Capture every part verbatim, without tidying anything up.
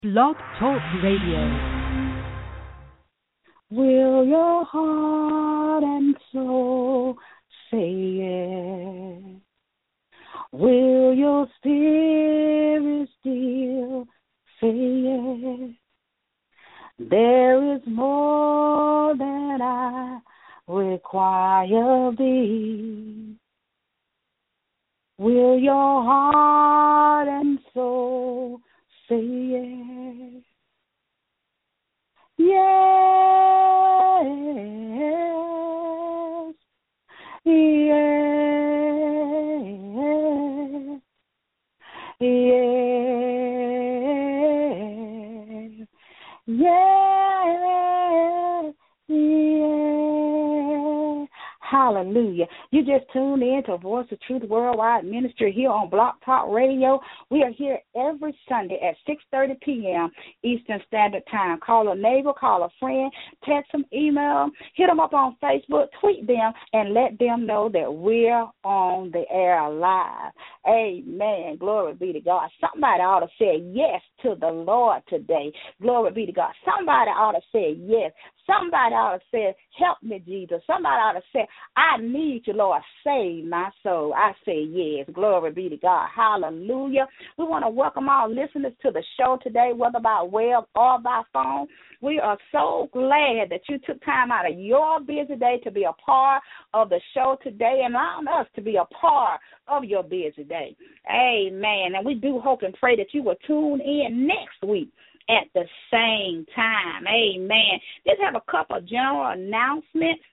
Blog Talk Radio. Will your heart and soul say yes? Will your spirit still say yes? There is more that I require of thee. Will your heart and soul say yes? Yes, yes, yes, yes, yes. Hallelujah. You just tuned in to Voice of Truth Worldwide Ministry here on Blog Talk Radio. We are here every Sunday at six thirty p.m. Eastern Standard Time. Call a neighbor, call a friend, text them, email them, hit them up on Facebook, tweet them, and let them know that we're on the air live. Amen. Glory be to God. Somebody ought to say yes to the Lord today. Glory be to God. Somebody ought to say yes. Somebody ought to say, help me, Jesus. Somebody ought to say, I need you, Lord. Save my soul. I say yes. Glory be to God. Hallelujah. We want to welcome all listeners to the show today, whether by web or by phone. We are so glad that you took time out of your busy day to be a part of the show today and allowing us to be a part of your busy day. Amen. And we do hope and pray that you will tune in next week at the same time. Amen. Just have a couple of general announcements.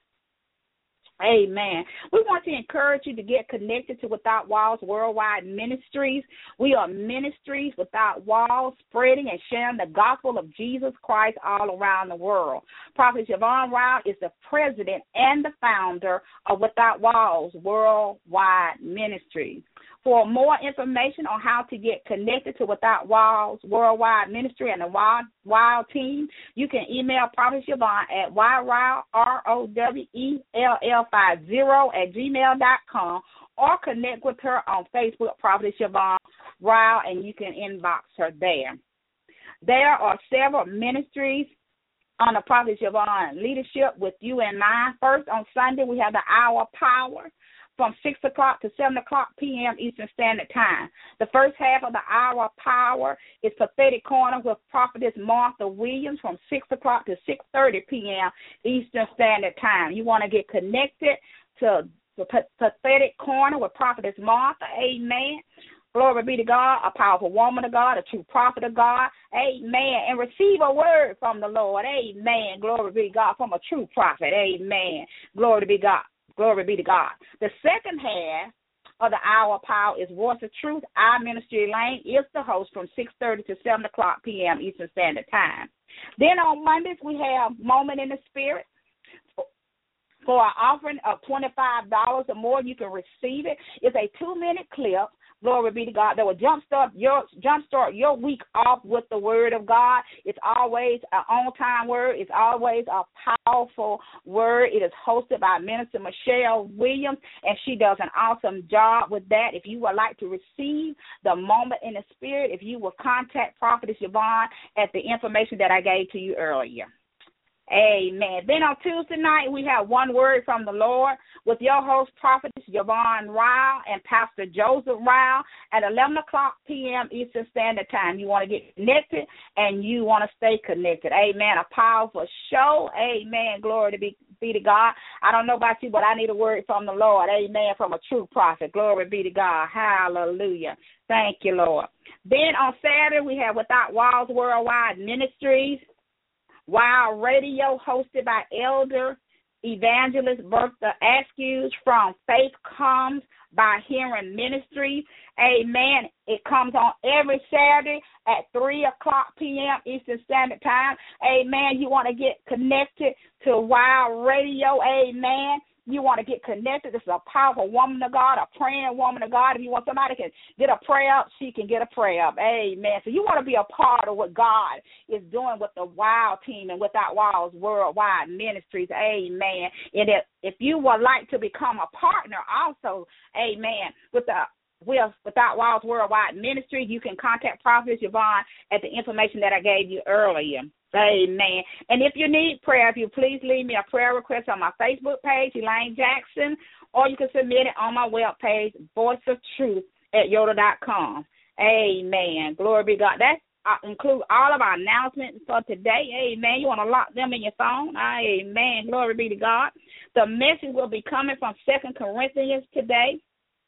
Amen. We want to encourage you to get connected to Without Walls Worldwide Ministries. We are ministries without walls, spreading and sharing the gospel of Jesus Christ all around the world. Prophet Javon Rao is the president and the founder of Without Walls Worldwide Ministries. For more information on how to get connected to Without Walls Worldwide Ministry and the Wild, Wild Team, you can email Prophet Javon at yrowell, R O W E L L five zero at gmail dot com, or connect with her on Facebook, Prophet Javon Rao, and you can inbox her there. There are several ministries under Prophet Javon leadership with you in mind. First, on Sunday, we have the Hour of Power from six o'clock to seven o'clock p.m. Eastern Standard Time. The first half of the Hour of Power is Prophetic Corner with Prophetess Martha Williams from six o'clock to six thirty p.m. Eastern Standard Time. You want to get connected to the Prophetic Corner with Prophetess Martha. Amen. Glory be to God, a powerful woman of God, a true prophet of God. Amen. And receive a word from the Lord. Amen. Glory be to God, from a true prophet. Amen. Glory be to God. Glory be to God. The second half of the Hour of Power is Voice of Truth. Our ministry, Elaine, is the host from six thirty to seven o'clock p.m. Eastern Standard Time. Then on Mondays, we have Moment in the Spirit. For an offering of twenty-five dollars or more, you can receive it. It's a two-minute clip. Glory be to God. That will jumpstart your jumpstart your week off with the word of God. It's always an on-time word. It's always a powerful word. It is hosted by Minister Michelle Williams, and she does an awesome job with that. If you would like to receive the Moment in the Spirit, if you will contact Prophetess Yvonne at the information that I gave to you earlier. Amen. Then on Tuesday night, we have One Word from the Lord with your host, Prophetess Yvonne Rao and Pastor Joseph Rao at eleven o'clock p.m. Eastern Standard Time. You want to get connected and you want to stay connected. Amen. A powerful show. Amen. Glory to be, be to God. I don't know about you, but I need a word from the Lord. Amen. From a true prophet. Glory be to God. Hallelujah. Thank you, Lord. Then on Saturday, we have Without Walls Worldwide Ministries. Wild Radio, hosted by Elder Evangelist Bertha Askews from Faith Comes by Hearing Ministries. Amen. It comes on every Saturday at three o'clock p.m. Eastern Standard Time. Amen. You want to get connected to Wild Radio. Amen. You want to get connected. This is a powerful woman of God, a praying woman of God. If you want somebody to get a prayer up, she can get a prayer up. Amen. So you want to be a part of what God is doing with the Wild Team and Without Walls Worldwide Ministries. Amen. And if, if you would like to become a partner also, amen, with the we are Without Walls Worldwide Ministry. You can contact Prophetess Yvonne at the information that I gave you earlier. Amen. And if you need prayer, if you please leave me a prayer request on my Facebook page, Elaine Jackson, or you can submit it on my webpage, Voice of Truth at yoda dot com. Amen. Glory be to God. That uh, include all of our announcements for today. Amen. You want to lock them in your phone. Amen. Glory be to God. The message will be coming from Second Corinthians today,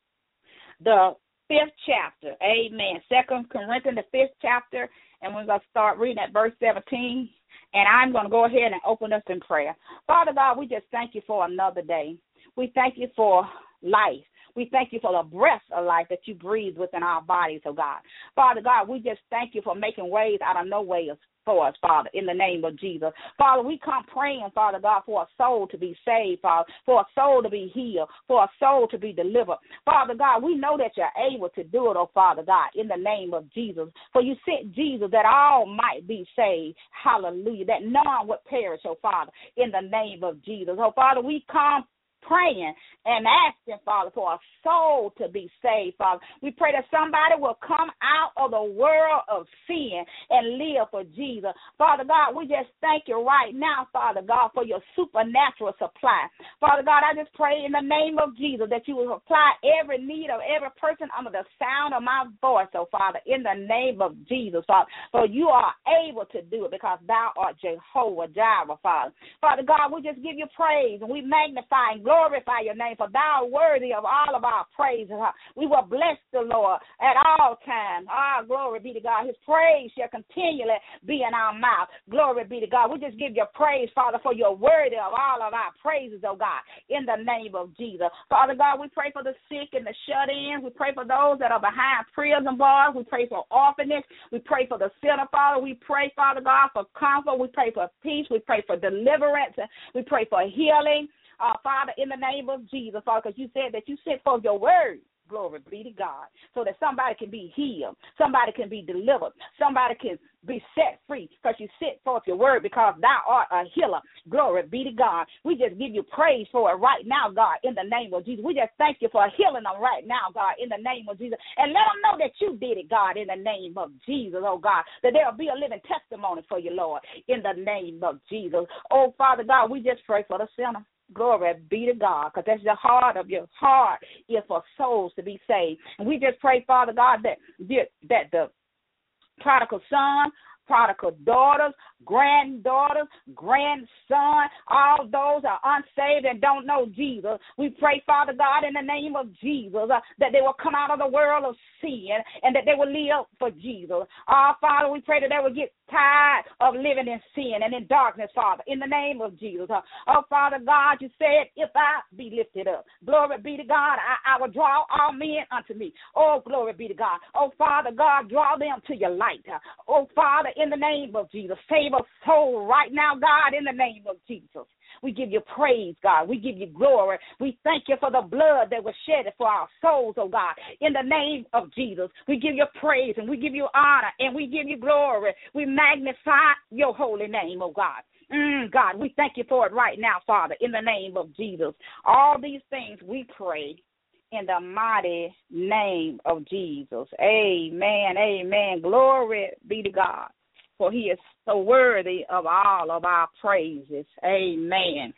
the fifth chapter. Amen. Second Corinthians, the fifth chapter, and we're going to start reading at verse seventeen. And I'm going to go ahead and open us in prayer. Father God, we just thank you for another day. We thank you for life. We thank you for the breath of life that you breathe within our bodies, oh God. Father God, we just thank you for making ways out of no ways for us, Father, in the name of Jesus. Father, we come praying, Father God, for a soul to be saved, Father, for a soul to be healed, for a soul to be delivered. Father God, we know that you're able to do it, oh Father God, in the name of Jesus. For you sent Jesus that all might be saved. Hallelujah. That none would perish, oh Father, in the name of Jesus. Oh Father, we come praying and asking, Father, for a soul to be saved, Father. We pray that somebody will come out of the world of sin and live for Jesus. Father God, we just thank you right now, Father God, for your supernatural supply. Father God, I just pray in the name of Jesus that you will supply every need of every person under the sound of my voice, oh Father, in the name of Jesus, Father. For you are able to do it because thou art Jehovah Jireh, Father. Father God, we just give you praise and we magnify and glorify your name, for thou art worthy of all of our praises. We will bless the Lord at all times. Ah, glory be to God. His praise shall continually be in our mouth. Glory be to God. We just give you praise, Father, for you're worthy of all of our praises, oh God, in the name of Jesus. Father God, we pray for the sick and the shut-in. We pray for those that are behind prison bars. We pray for orphanage. We pray for the sinner, Father. We pray, Father God, for comfort. We pray for peace. We pray for deliverance. We pray for healing. Uh, Father, in the name of Jesus, Father, because you said that you sent forth your word, glory be to God, so that somebody can be healed, somebody can be delivered, somebody can be set free, because you sent forth your word, because thou art a healer. Glory be to God. We just give you praise for it right now, God, in the name of Jesus. We just thank you for healing them right now, God, in the name of Jesus. And let them know that you did it, God, in the name of Jesus, oh God, that there will be a living testimony for you, Lord, in the name of Jesus. Oh, Father God, we just pray for the sinner. Glory be to God, because that's the heart of your heart is for souls to be saved. And we just pray, Father God, that, that the prodigal son, prodigal daughters, granddaughters, grandson, all those are unsaved and don't know Jesus. We pray, Father God, in the name of Jesus, uh, that they will come out of the world of sin and that they will live for Jesus. Our Father, we pray that they will get tired of living in sin and in darkness, Father, in the name of Jesus. Uh, oh, Father God, you said, if I be lifted up, glory be to God, I, I will draw all men unto me. Oh, glory be to God. Oh, Father God, draw them to your light. Uh, oh, Father, in the name of Jesus, save a soul right now, God, in the name of Jesus. We give you praise, God. We give you glory. We thank you for the blood that was shed for our souls, oh God, in the name of Jesus. We give you praise and we give you honor and we give you glory. We magnify your holy name, oh God. Mm, God, we thank you for it right now, Father, in the name of Jesus. All these things we pray in the mighty name of Jesus. Amen, amen. Glory be to God, for he is so worthy of all of our praises. Amen.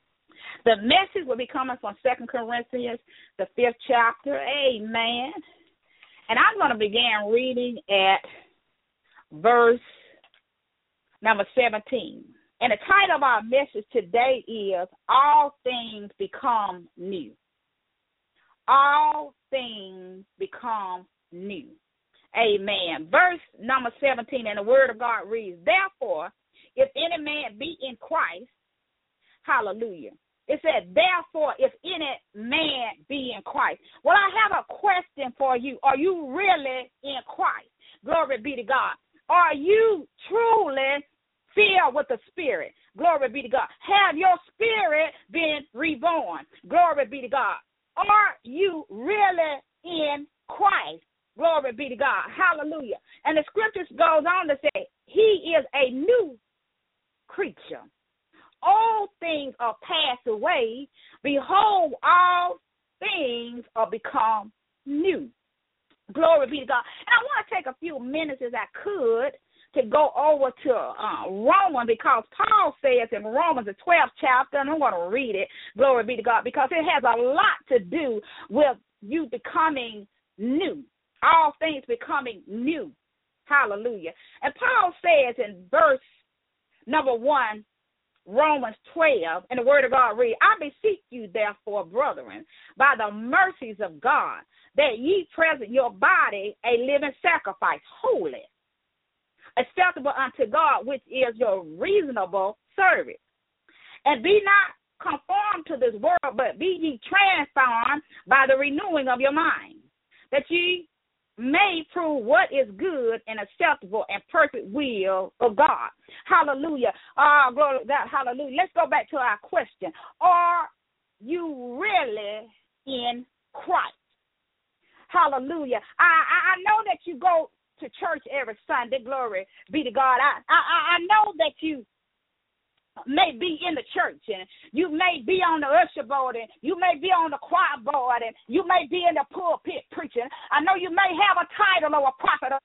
The message will be coming from Second Corinthians, the fifth chapter. Amen. And I'm going to begin reading at verse number seventeen. And the title of our message today is All Things Become New. All things become new. Amen. Verse number seventeen, and the word of God reads, therefore, if any man be in Christ, hallelujah. It said, therefore, if any man be in Christ. Well, I have a question for you. Are you really in Christ? Glory be to God. Are you truly filled with the Spirit? Glory be to God. Have your spirit been reborn? Glory be to God. Are you really in Christ? Glory be to God. Hallelujah. And the scriptures goes on to say, he is a new creature. All things are passed away. Behold, all things are become new. Glory be to God. And I want to take a few minutes as I could to go over to uh, Romans, because Paul says in Romans, the twelfth chapter, and I'm going to read it, glory be to God, because it has a lot to do with you becoming new, all things becoming new. Hallelujah. And Paul says in verse number one, Romans twelve, and the word of God reads, I beseech you, therefore, brethren, by the mercies of God, that ye present your body a living sacrifice, holy, acceptable unto God, which is your reasonable service. And be not conformed to this world, but be ye transformed by the renewing of your mind, that ye may prove what is good and acceptable and perfect will of God. Hallelujah. Uh, glory to God. Hallelujah. Let's go back to our question. Are you really in Christ? Hallelujah. I, I, I know that you go to church every Sunday. Glory be to God. I, I, I know that you may be in the church, and you may be on the usher board, and you may be on the choir board, and you may be in the pulpit preaching. I know you may have a title or a prophet.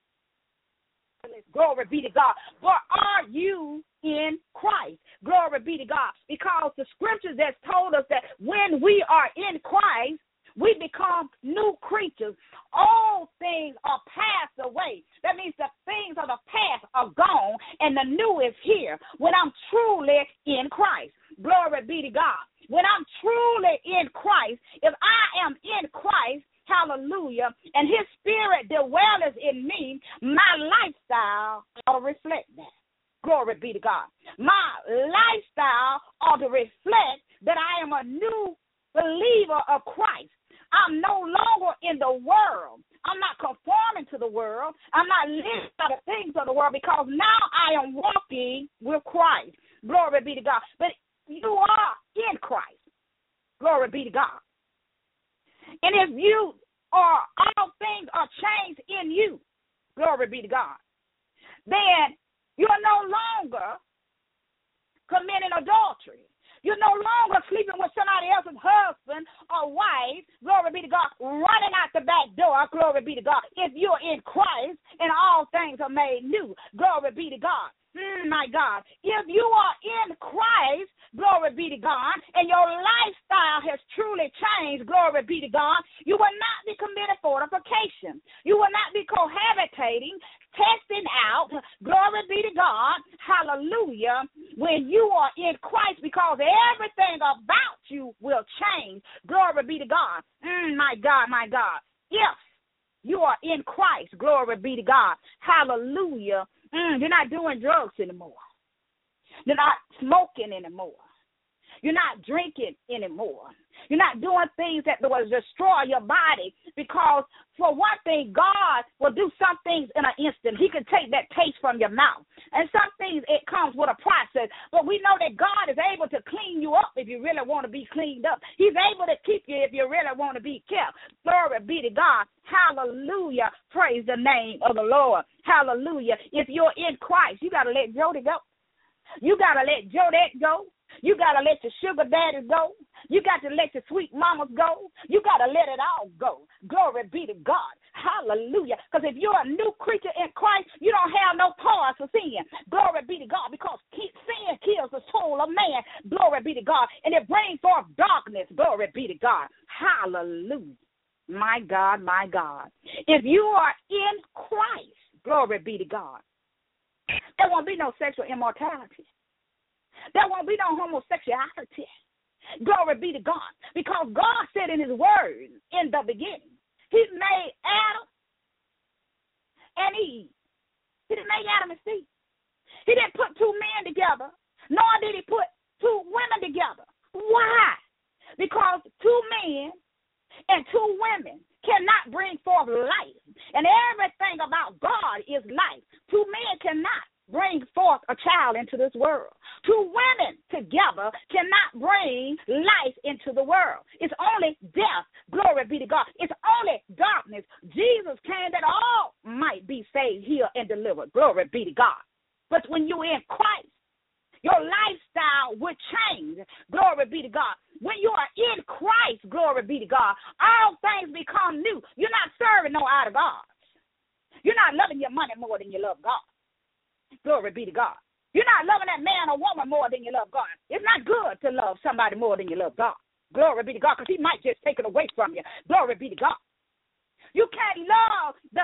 Glory be to God. But are you in Christ? Glory be to God. Because the scriptures has told us that when we are in Christ, we become new creatures. All things are passed away. That means the things of the past are gone and the new is here when I'm truly in Christ. Glory be to God. When I'm truly in Christ, if I am in Christ, hallelujah, and his spirit dwells in me, my lifestyle ought to reflect that. Glory be to God. My lifestyle ought to reflect that I am a new believer of Christ. I'm no longer in the world. I'm not conforming to the world. I'm not living by the things of the world, because now I am walking with Christ. Glory be to God. But you are in Christ. Glory be to God. And if you are, all things are changed in you, glory be to God, then you're no longer committing adultery. You're no longer sleeping with somebody else's husband or wife, glory be to God, running out the back door, glory be to God. If you're in Christ and all things are made new, glory be to God. Mm, my God, if you are in Christ, glory be to God, and your lifestyle has truly changed, glory be to God, you will not be committing fornication. You will not be cohabitating, testing out, glory be to God, hallelujah, when you are in Christ, because everything about you will change. Glory be to God. Mm, my God, my God. If you are in Christ, glory be to God, hallelujah, mm, you're not doing drugs anymore. You're not smoking anymore. You're not drinking anymore. You're not doing things that will destroy your body, because, for one thing, God will do some things in an instant. He can take that taste from your mouth. And some things, it comes with a process. But we know that God is able to clean you up if you really want to be cleaned up. He's able to keep you if you really want to be kept. Glory be to God. Hallelujah. Praise the name of the Lord. Hallelujah. If you're in Christ, you got to let Jody go. You got to let Jodette go. You got to let your sugar daddies go. You got to let your sweet mamas go. You got to let it all go. Glory be to God. Hallelujah. Because if you're a new creature in Christ, you don't have no cause for sin. Glory be to God. Because sin kills the soul of man. Glory be to God. And it brings forth darkness. Glory be to God. Hallelujah. My God, my God. If you are in Christ, glory be to God, there won't be no sexual immortality. There won't be no homosexuality. Glory be to God. Because God said in his word in the beginning, he made Adam and Eve. He didn't make Adam and Steve. He didn't put two men together, nor did he put two women together. Why? Because two men and two women cannot bring forth life. And everything about God is life. Two men cannot bring forth a child into this world. Two women together cannot bring life into the world. It's only death. Glory be to God. It's only darkness. Jesus came that all might be saved, healed, and delivered. Glory be to God. But when you're in Christ, Your lifestyle will change. Glory be to God. When you are in Christ, glory be to God, all things become new. You're not serving no other gods. You're not loving your money more than you love God. Glory be to God. You're not loving that man or woman more than you love God. It's not good to love somebody more than you love God. Glory be to God, because he might just take it away from you. Glory be to God. You can't love the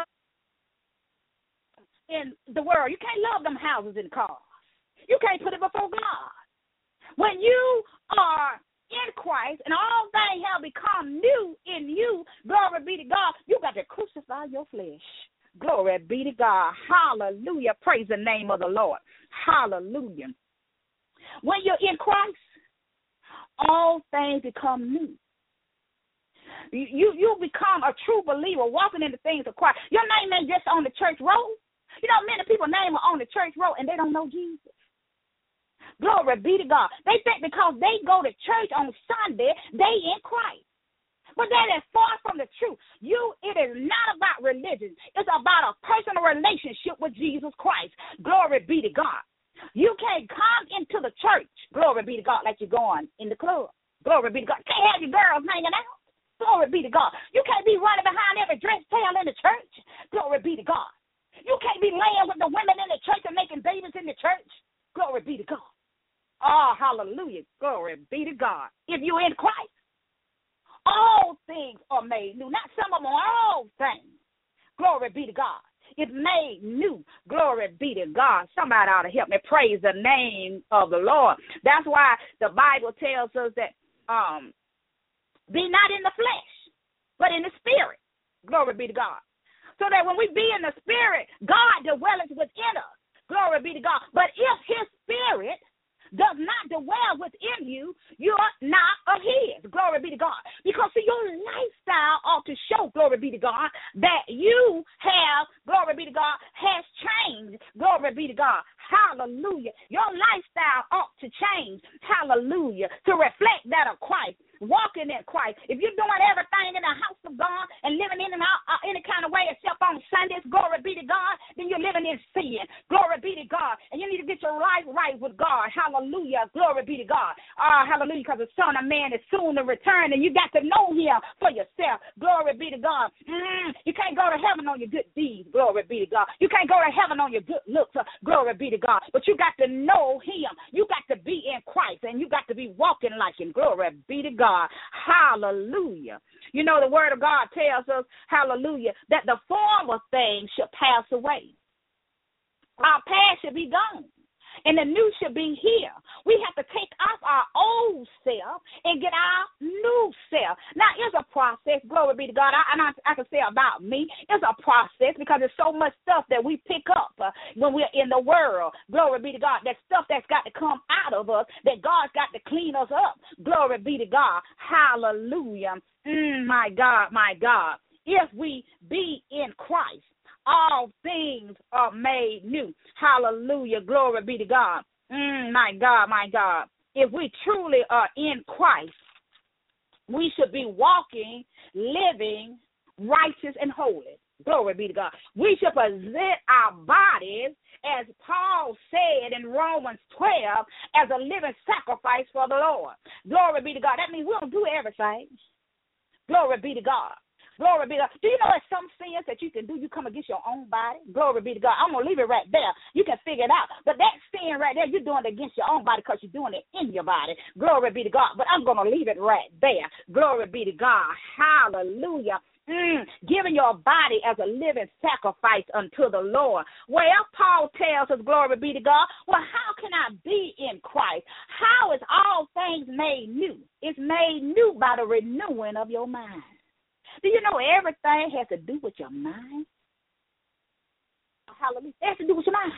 in the world. You can't love them houses and cars. You can't put it before God. When you are in Christ and all things have become new in you, glory be to God, you got to crucify your flesh. Glory be to God. Hallelujah. Praise the name of the Lord. Hallelujah. When you're in Christ, all things become new. You, you, you become a true believer walking in the things of Christ. Your name ain't just on the church roll. You know, many people name are on the church roll and they don't know Jesus. Glory be to God. They think because they go to church on Sunday, they in Christ. But that is far from the truth. You, it is not about religion. It's about a personal relationship with Jesus Christ. Glory be to God. You can't come into the church, glory be to God, like you're going in the club. Glory be to God. You can't have your girls hanging out. Glory be to God. You can't be running behind every dress tail in the church. Glory be to God. You can't be laying with the women in the church and making babies in the church. Glory be to God. Oh, hallelujah. Glory be to God. If you're in Christ, all things are made new. Not some of them, all things. Glory be to God. It's made new. Glory be to God. Somebody ought to help me praise the name of the Lord. That's why the Bible tells us that um, be not in the flesh, but in the spirit. Glory be to God. So that when we be in the spirit, God dwelleth within us. Glory be to God. But if his spirit does not dwell within you, you're not of his. Glory be to God. Because, see, your lifestyle ought to show, glory be to God, that you have, glory be to God, has changed. Glory be to God. Hallelujah. Your lifestyle ought to change. Hallelujah. To reflect that of Christ. Walking in Christ. If you're doing everything in the house of God and living in and out uh, any kind of way except on Sundays, glory be to God, then you're living in sin. Glory be to God. And you need to get your life right with God. Hallelujah. Glory be to God. Ah, uh, hallelujah, because the Son of Man is soon to return and you got to know him for yourself. Glory be to God. Mm, you can't go to heaven on your good deeds. Glory be to God. You can't go to heaven on your good looks. Uh, glory be to God. But you got to know him. You got to be in Christ and you got to be walking like him. Glory be to God. God. Hallelujah. You know, the word of God tells us, hallelujah, that the former things should pass away. Our past should be gone. And the new should be here. We have to take off our old self and get our new self. Now, it's a process. Glory be to God. I, and I, I can say about me, it's a process because there's so much stuff that we pick up uh, when we're in the world. Glory be to God. That stuff that's got to come out of us, that God's got to clean us up. Glory be to God. Hallelujah. Mm, my God, my God. If we be in Christ, all things are made new. Hallelujah. Glory be to God. Mm, my God, my God. If we truly are in Christ, we should be walking, living, righteous, and holy. Glory be to God. We should present our bodies, as Paul said in Romans twelve, as a living sacrifice for the Lord. Glory be to God. That means we don't do everything. Glory be to God. Glory be to God. Do you know there's some sins that you can do? You come against your own body. Glory be to God. I'm going to leave it right there. You can figure it out. But that sin right there, you're doing it against your own body because you're doing it in your body. Glory be to God. But I'm going to leave it right there. Glory be to God. Hallelujah. Mm, giving your body as a living sacrifice unto the Lord. Well, Paul tells us, glory be to God, well, how can I be in Christ? How is all things made new? It's made new by the renewing of your mind. Do you know everything has to do with your mind? Hallelujah. It has to do with your mind.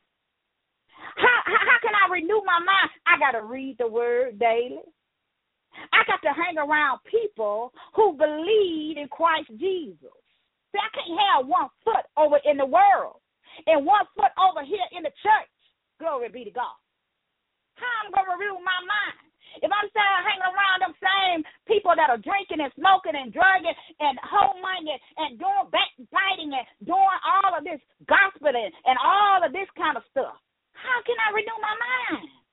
How, how, how can I renew my mind? I got to read the word daily. I got to hang around people who believe in Christ Jesus. See, I can't have one foot over in the world and one foot over here in the church. Glory be to God. How am I going to renew my mind? If I'm still hanging around them same people that are drinking and smoking and drugging and homongering and doing backbiting and doing all of this gospeling and all of this kind of stuff, how can I renew my mind?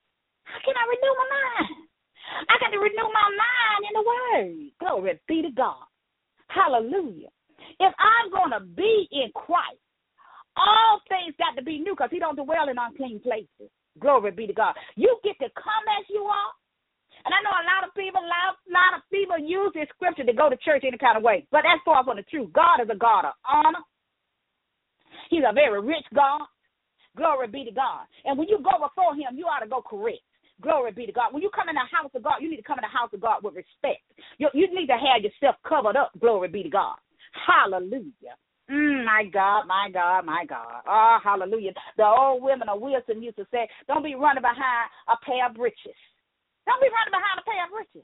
can I renew my mind? I got to renew my mind in the Word. Glory be to God. Hallelujah. If I'm going to be in Christ, all things got to be new because he don't dwell in unclean places. Glory be to God. You get to come as you are. And I know a lot of people, a lot, lot of people use this scripture to go to church any kind of way. But that's far from the truth. God is a God of honor. He's a very rich God. Glory be to God. And when you go before him, you ought to go correct. Glory be to God. When you come in the house of God, you need to come in the house of God with respect. You, you need to have yourself covered up. Glory be to God. Hallelujah. Mm, my God, my God, my God. Oh, hallelujah. The old women of Wilson used to say, don't be running behind a pair of breeches. Don't be running behind a pair of breeches.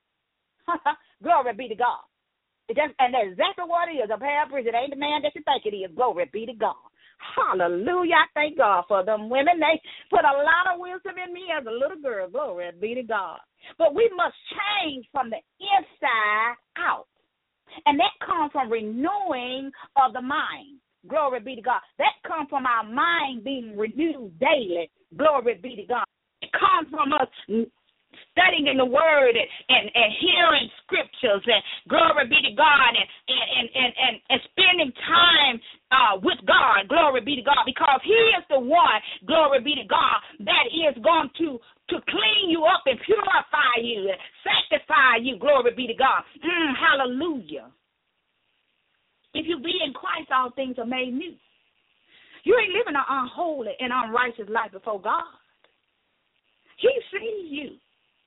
Glory be to God. It just, and that's exactly what it is, a pair of breeches. It ain't the man that you think it is. Glory be to God. Hallelujah. I thank God for them women. They put a lot of wisdom in me as a little girl. Glory be to God. But we must change from the inside out. And that comes from renewing of the mind. Glory be to God. That comes from our mind being renewed daily. Glory be to God. It comes from us studying in the Word and, and, and hearing scriptures and glory be to God and, and, and, and, and spending time uh, with God. Glory be to God, because he is the one, glory be to God, that is going to to clean you up and purify you and sanctify you. Glory be to God. Mm, hallelujah. If you be in Christ, all things are made new. You ain't living an unholy and unrighteous life before God. He sees you.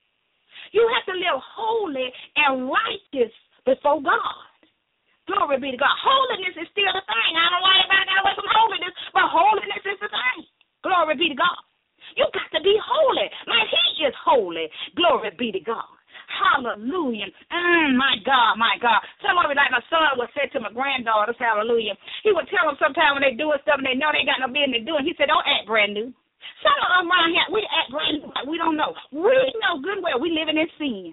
You have to live holy and righteous before God. Glory be to God. Holiness is still the thing. I don't know why everybody got away from holiness, but holiness is the thing. Glory be to God. You got to be holy. Man, he is holy. Glory be to God. Hallelujah. Mm, my God, my God. Some of it, like my son would say to my granddaughters, hallelujah. He would tell them sometime when they doing stuff and they know they got no business doing, he said, don't act brand new. Some of them around here, we act brand new. We don't know. We know good well we living in sin.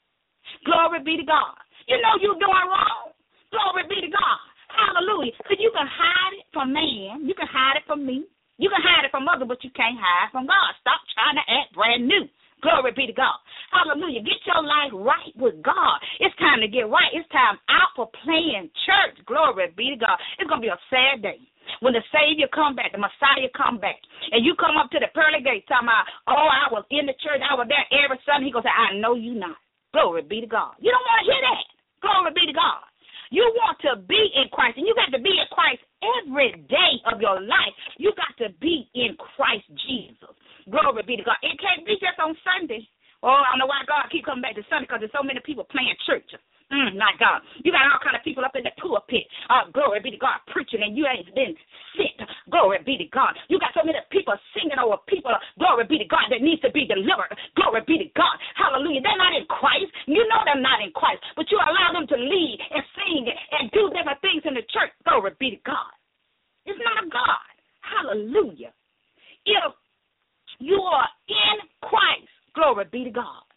Glory be to God. You know you doing wrong. Glory be to God. Hallelujah. So you can hide it from man. You can hide it from me. You can hide it from others, but you can't hide from God. Stop trying to act brand new. Glory be to God. Hallelujah. Get your life right with God. It's time to get right. It's time out for playing church. Glory be to God. It's going to be a sad day when the Savior come back, the Messiah come back, and you come up to the pearly gate talking about, oh, I was in the church, I was there every Sunday. He going to say, I know you not. Glory be to God. You don't want to hear that. Glory be to God. You want to be in Christ, and you got to be in Christ every day of your life. You got to be in Christ Jesus. Glory be to God. It can't be just on Sunday. Oh, I don't know why God keep coming back to Sunday, because there's so many people playing church. Mm, my God. You got all kind of people up in the pulpit. Uh, glory be to God, preaching, and you ain't been sick. Glory be to God. You got so many people singing over people. Glory be to God, that needs to be delivered. Glory be to God. Hallelujah. They're not in Christ. You know they're not in Christ, but you allow them to lead and sing and do different things in the church. Glory be to God. It's not of God. Hallelujah. If you are in Christ, glory be to God,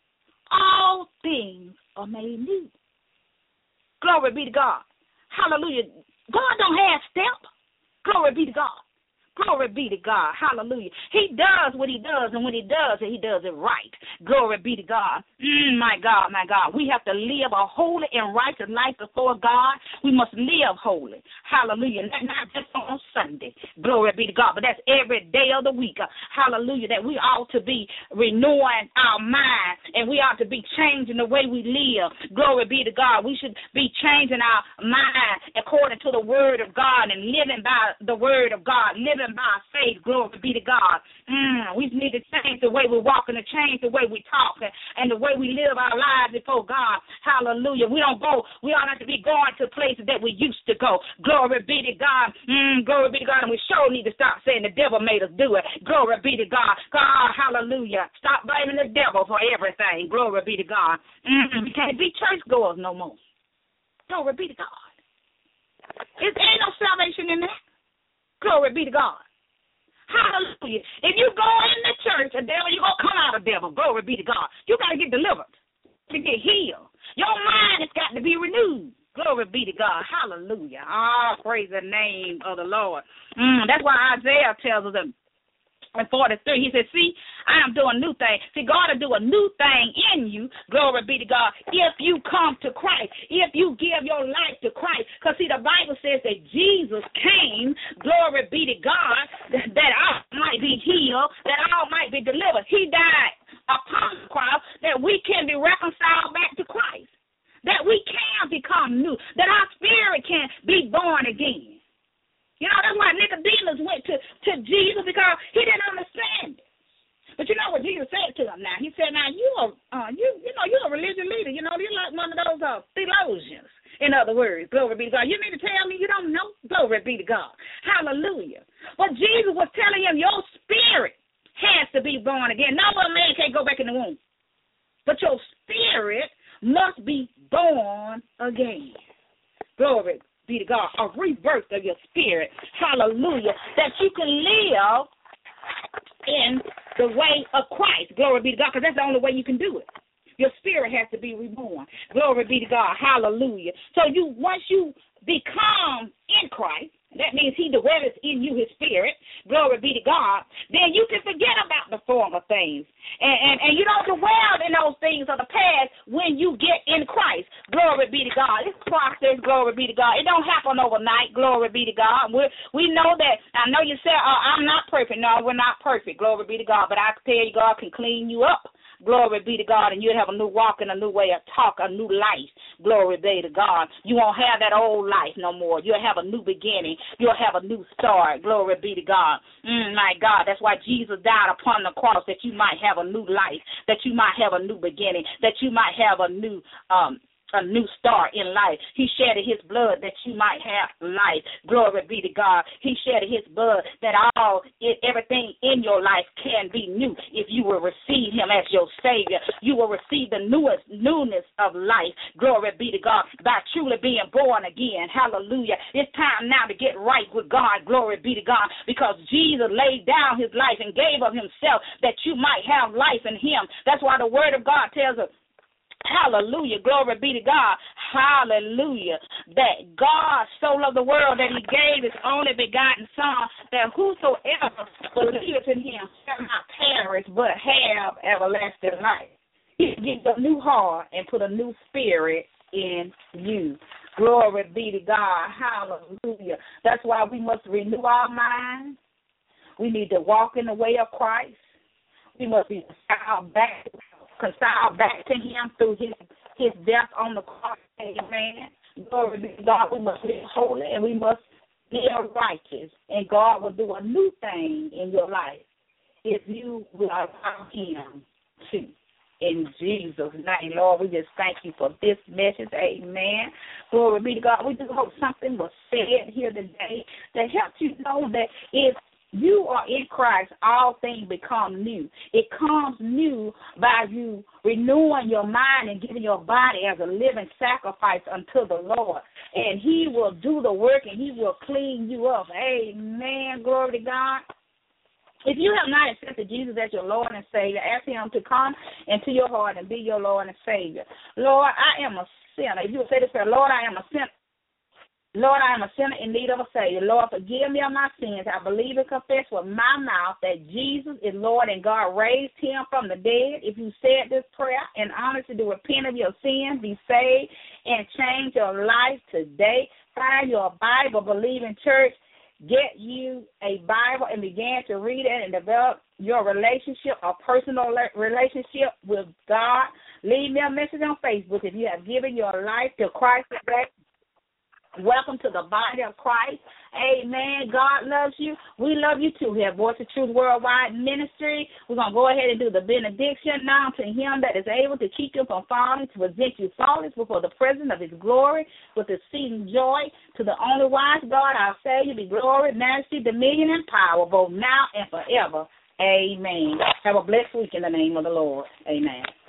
all things are made new. Glory be to God. Hallelujah. God don't have step. Glory be to God. Glory be to God. Hallelujah. He does what he does, and when he does it, he does it right. Glory be to God. Mm, my God, my God. We have to live a holy and righteous life before God. We must live holy. Hallelujah. Not, not just on Sunday. Glory be to God, but that's every day of the week. Hallelujah. That we ought to be renewing our mind, and we ought to be changing the way we live. Glory be to God. We should be changing our mind according to the word of God and living by the word of God, living by faith. Glory be to God. Mm, we need to change the way we walk and to change the way we talk and, and the way we live our lives before God. Hallelujah. We don't go, we don't have to be going to places that we used to go. Glory be to God. Mm, glory be to God. And we sure need to stop saying the devil made us do it. Glory be to God. God, hallelujah. Stop blaming the devil for everything. Glory be to God. Mm, we can't be churchgoers no more. Glory be to God. There ain't no salvation in that. Glory be to God. Hallelujah. If you go in the church, a devil, you're going to come out a devil. Glory be to God. You got to get delivered, to get healed. Your mind has got to be renewed. Glory be to God. Hallelujah. Ah, praise the name of the Lord. Mm, that's why Isaiah tells us in forty-three, he said, see, I am doing a new thing. See, God will do a new thing in you, glory be to God, if you come to Christ, if you give your life to Christ. Because, see, the Bible says that Jesus came, glory be to God, that all might be healed, that all might be delivered. He died upon the cross that we can be reconciled back to Christ, that we can become new, that our spirit can be born again. You know, that's why Nicodemus went to, to Jesus, because he didn't understand it. But you know what Jesus said to him now? He said, now, you are, uh, you you know, you're a religious leader. You know, you're like one of those uh, theologians. In other words, glory be to God. You mean to tell me you don't know? Glory be to God. Hallelujah. But Jesus was telling him, your spirit has to be born again. No other man can't go back in the womb. But your spirit must be born again. Glory be to God. A rebirth of your spirit. Hallelujah. That you can live in the way of Christ. Glory be to God, because that's the only way you can do it. Your spirit has to be reborn. Glory be to God. Hallelujah. So you, once you become in Christ, that means he dwells in you, his spirit, glory be to God, then you can forget about the former things. And, and, and you don't dwell in those things of the past when you get in Christ. Glory be to God. It's a process, glory be to God. It don't happen overnight, glory be to God. We're, we know that, I know you say, oh, I'm not perfect. No, we're not perfect, glory be to God. But I can tell you, God can clean you up. Glory be to God, and you'll have a new walk and a new way of talk, a new life. Glory be to God. You won't have that old life no more. You'll have a new beginning. You'll have a new start. Glory be to God. Mm, my God, that's why Jesus died upon the cross, that you might have a new life, that you might have a new beginning, that you might have a new um a new start in life. He shedded his blood that you might have life. Glory be to God. He shedded his blood that all, it, everything in your life can be new if you will receive him as your Savior. You will receive the newest newness of life. Glory be to God, by truly being born again. Hallelujah. It's time now to get right with God. Glory be to God, because Jesus laid down his life and gave of himself that you might have life in him. That's why the word of God tells us, hallelujah, glory be to God, hallelujah, that God so loved the world that he gave his only begotten Son, that whosoever believes in him shall not perish but have everlasting life. He gives a new heart and put a new spirit in you. Glory be to God, hallelujah. That's why we must renew our minds. We need to walk in the way of Christ. We must be reconciled back reconciled back to him through his, his death on the cross. Amen. Glory be to God. We must live holy and we must live righteous. And God will do a new thing in your life if you will allow him to. In Jesus' name, Lord, we just thank you for this message. Amen. Glory be to God. We just hope something was said here today that helps you know that if you are in Christ, all things become new. It comes new by you renewing your mind and giving your body as a living sacrifice unto the Lord. And he will do the work and he will clean you up. Amen. Glory to God. If you have not accepted Jesus as your Lord and Savior, ask him to come into your heart and be your Lord and Savior. Lord, I am a sinner. If you will say this prayer, Lord, I am a sinner. Lord, I am a sinner in need of a Savior. Lord, forgive me of my sins. I believe and confess with my mouth that Jesus is Lord and God raised him from the dead. If you said this prayer in honestly to repent of your sins, be saved, and change your life today, find your Bible-believing church, get you a Bible and begin to read it and develop your relationship, a personal relationship with God. Leave me a message on Facebook if you have given your life to Christ today. Welcome to the body of Christ. Amen. God loves you. We love you too. We have Voice of Truth Worldwide Ministry. We're going to go ahead and do the benediction now to him that is able to keep you from falling, to present you faultless before the presence of his glory with exceeding joy. To the only wise God, our Savior, be glory, majesty, dominion, and power, both now and forever. Amen. Have a blessed week in the name of the Lord. Amen.